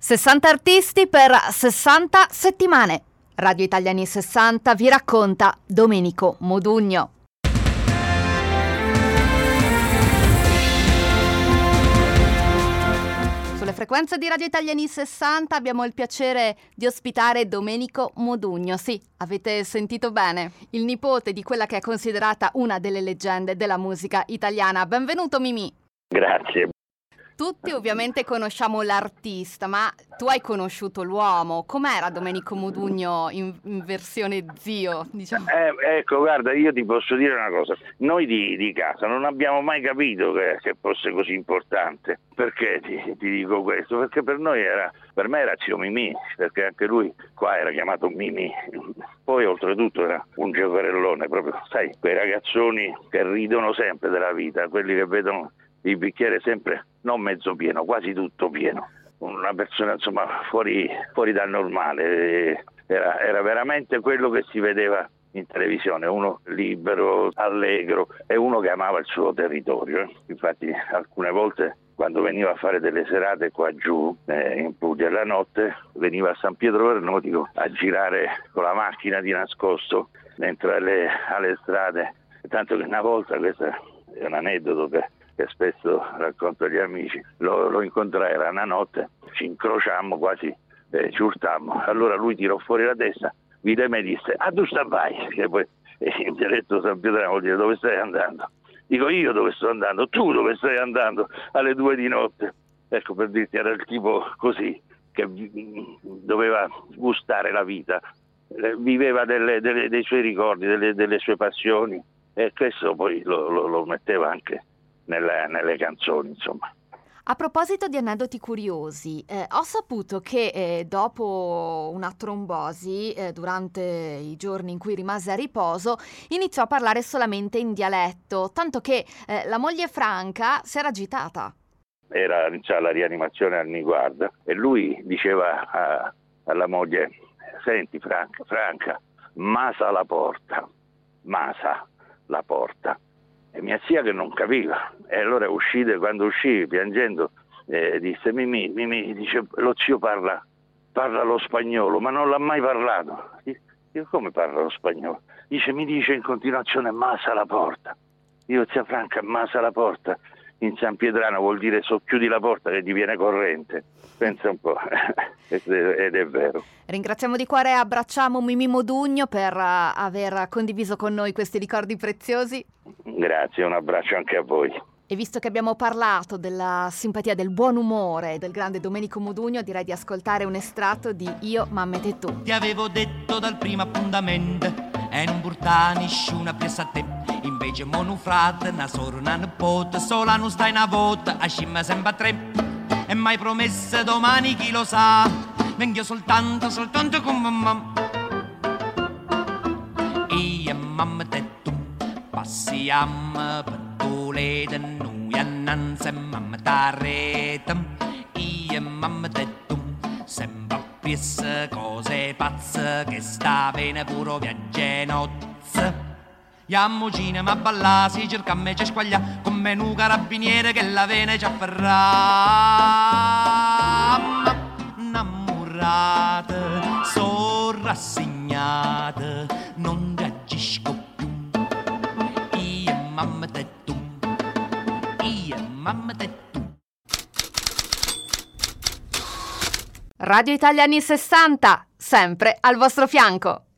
60 artisti per 60 settimane. Radio Italiani 60 vi racconta Domenico Modugno. Sulle frequenze di Radio Italiani 60 abbiamo il piacere di ospitare Domenico Modugno. Sì, avete sentito bene, il nipote di quella che è considerata una delle leggende della musica italiana. Benvenuto Mimì. Grazie. Tutti ovviamente conosciamo l'artista, ma tu hai conosciuto l'uomo. Com'era Domenico Modugno in versione zio, diciamo? Ecco, guarda, io ti posso dire una cosa. Noi di casa non abbiamo mai capito che fosse così importante. Perché ti dico questo? Perché per me era zio Mimì, perché anche lui qua era chiamato Mimì. Poi oltretutto era un giocherellone, proprio, sai, quei ragazzoni che ridono sempre della vita, quelli che vedono il bicchiere sempre non mezzo pieno, quasi tutto pieno. Una persona insomma fuori dal normale, era veramente quello che si vedeva in televisione, uno libero, allegro e uno che amava il suo territorio. Infatti alcune volte quando veniva a fare delle serate qua giù in Puglia la notte, veniva a San Pietro Vernotico a girare con la macchina di nascosto dentro alle strade, tanto che una volta, questo è un aneddoto che spesso racconto agli amici, lo incontrai, era una notte, ci incrociammo quasi, ci urtammo, allora lui tirò fuori la testa, vide me e disse: "Ah, tu vai", che poi in dialetto San Pietrano vuol dire "dove stai andando?". Dico: "Io dove sto andando? Tu dove stai andando alle 2 di notte?". Ecco, per dirti, era il tipo così, che doveva gustare la vita, viveva dei suoi ricordi, delle sue passioni, e questo poi lo metteva anche nelle canzoni, insomma. A proposito di aneddoti curiosi, ho saputo che dopo una trombosi, durante i giorni in cui rimase a riposo, iniziò a parlare solamente in dialetto, tanto che la moglie Franca si era agitata. Era la rianimazione al Niguarda e lui diceva alla moglie: "Senti Franca, masa la porta". E mia zia, che non capiva, e allora quando uscì piangendo, disse: Mimì, dice, lo zio parla lo spagnolo, ma non l'ha mai parlato". Io: "Come parla lo spagnolo?". Mi dice in continuazione: "Masa la porta". Io: "Zia Franca, masa la porta in San Pietrano vuol dire socchiudi la porta che ti viene corrente". Pensa un po', ed è vero. Ringraziamo di cuore e abbracciamo Mimì Modugno per aver condiviso con noi questi ricordi preziosi. Grazie, un abbraccio anche a voi. E visto che abbiamo parlato della simpatia, del buon umore del grande Domenico Modugno, direi di ascoltare un estratto di Io, mamma e tu. Ti avevo detto dal primo appuntamento e non portare nessuna presa a te. Invece mo' un frate, una sorella, una nipote, sola non stai una volta, a scimma sempre a 3. E mai promesse domani chi lo sa, vengo soltanto con mamma. Io e mamma e tu passiamo per Toledo, noi annanzi e mamma t'arreta. Io e mamma e tu sempre appresso cose pazze, che sta bene pure viagge nozze. Iammo cinema a ballare, si cerca a me c'è squaglia, come un carabiniere che la vene ci afferra. Innamorata, sono rassegnata, non reagisco più. Io e mamma e tu, io e mamma e tu. Radio Italiani 60, sempre al vostro fianco.